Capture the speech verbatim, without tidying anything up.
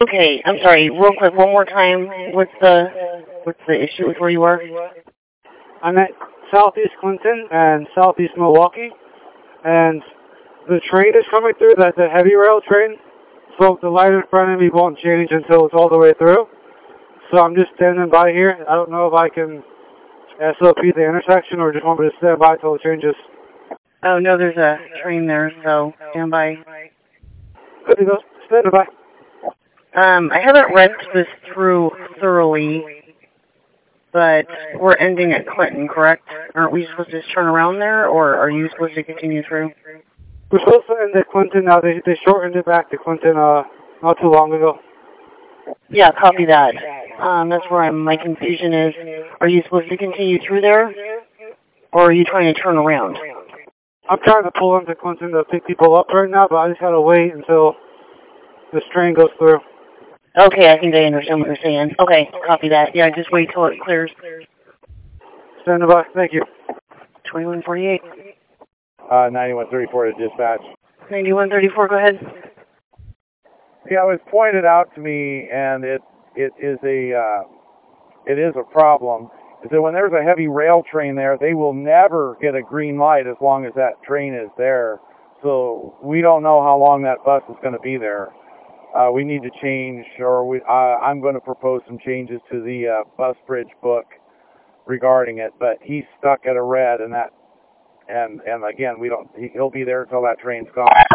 Okay, I'm sorry. Real quick, one more time. What's the what's the issue with where you are? I'm at Southeast Clinton and Southeast Milwaukee, and the train is coming through. That's a heavy rail train, so the light in front of me won't change until it's all the way through. So I'm just standing by here. I don't know if I can S O P the intersection or just want me to stand by until it changes. Oh no, there's a train there, so stand by. Good to go. Stand by. Um, I haven't read this through thoroughly, but we're ending at Clinton, correct? Aren't we supposed to just turn around there, or are you supposed to continue through? We're supposed to end at Clinton now. They they shortened it back to Clinton uh not too long ago. Yeah, copy that. Um, that's where I'm, my confusion is. Are you supposed to continue through there, or are you trying to turn around? I'm trying to pull into Clinton to pick people up right now, but I just gotta wait until this train goes through. Okay, I think I understand what you're saying. Okay, copy that. Yeah, just wait till it clears. Stand by. Thank you. twenty-one forty-eight. Uh, ninety-one thirty-four to dispatch. ninety-one thirty-four, go ahead. Yeah, it was pointed out to me, and it it is a uh, it is a problem. Is that when there's a heavy rail train there, they will never get a green light as long as that train is there. So we don't know how long that bus is going to be there. Uh, we need to change, or we, uh, I'm going to propose some changes to the uh, bus bridge book regarding it. But he's stuck at a red, and that, and and again, we don't. He, he'll be there until that train's gone.